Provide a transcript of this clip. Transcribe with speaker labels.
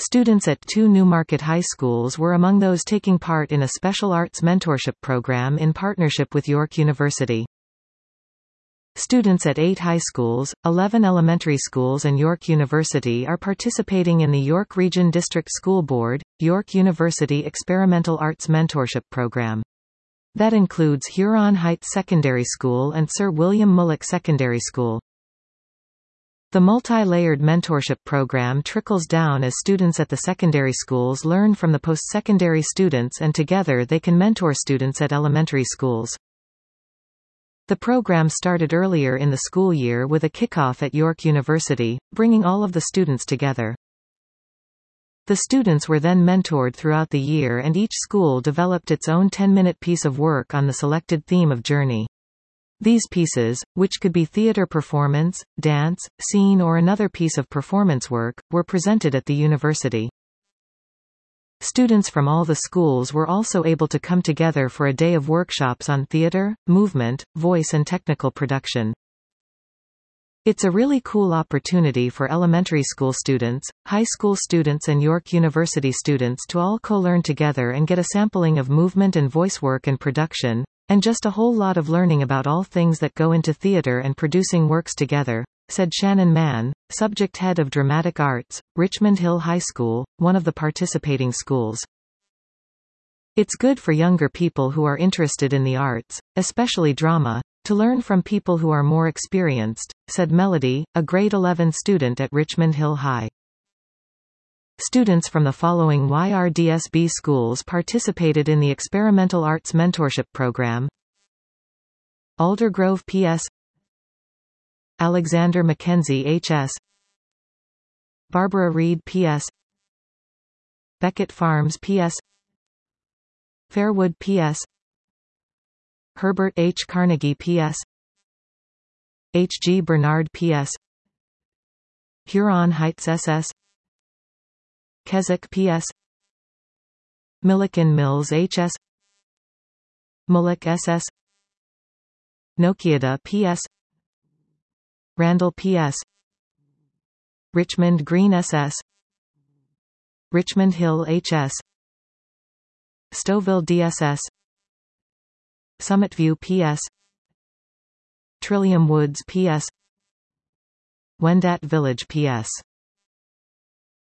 Speaker 1: Students at 2 Newmarket High Schools were among those taking part in a special arts mentorship program in partnership with York University. Students at 8 high schools, 11 elementary schools and York University are participating in the York Region District School Board, York University Experimental Arts Mentorship Program. That includes Huron Heights Secondary School and Sir William Mullock Secondary School. The multi-layered mentorship program trickles down as students at the secondary schools learn from the post-secondary students, and together they can mentor students at elementary schools. The program started earlier in the school year with a kickoff at York University, bringing all of the students together. The students were then mentored throughout the year, and each school developed its own 10-minute piece of work on the selected theme of journey. These pieces, which could be theater performance, dance, scene or another piece of performance work, were presented at the university. Students from all the schools were also able to come together for a day of workshops on theater, movement, voice and technical production. It's a really cool opportunity for elementary school students, high school students and York University students to all co-learn together and get a sampling of movement and voice work and production, and just a whole lot of learning about all things that go into theater and producing works together, said Shannon Mann, subject head of dramatic arts, Richmond Hill High School, one of the participating schools. It's good for younger people who are interested in the arts, especially drama, to learn from people who are more experienced, said Melody, a grade 11 student at Richmond Hill High. Students from the following YRDSB schools participated in the Experimental Arts Mentorship Program: Aldergrove PS, Alexander Mackenzie HS, Barbara Reed PS, Beckett Farms PS, Fairwood PS, Herbert H. Carnegie PS, H. G. Bernard PS, Huron Heights SS, Keswick PS, Milliken Mills HS, Mullock SS, Nokiada PS, Randall PS, Richmond Green SS, Richmond Hill HS, Stouffville DSS, Summitview PS, Trillium Woods PS, Wendat Village PS.